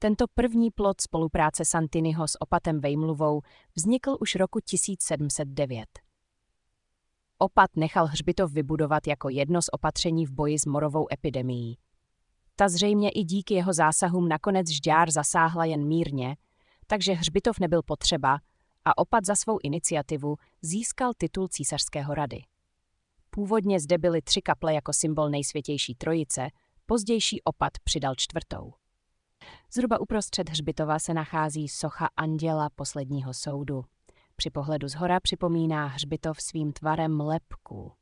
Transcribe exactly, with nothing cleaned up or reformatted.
Tento první plod spolupráce Santiniho s opatem Vejmluvou vznikl už roku tisíc sedm set devět. Opat nechal hřbitov vybudovat jako jedno z opatření v boji s morovou epidemií. Ta zřejmě i díky jeho zásahům nakonec Žďár zasáhla jen mírně, takže hřbitov nebyl potřeba a opat za svou iniciativu získal titul císařského rady. Původně zde byly tři kaple jako symbol Nejsvětější trojice, pozdější opat přidal čtvrtou. Zhruba uprostřed hřbitova se nachází socha Anděla posledního soudu. Při pohledu zhora připomíná hřbitov svým tvarem lebku.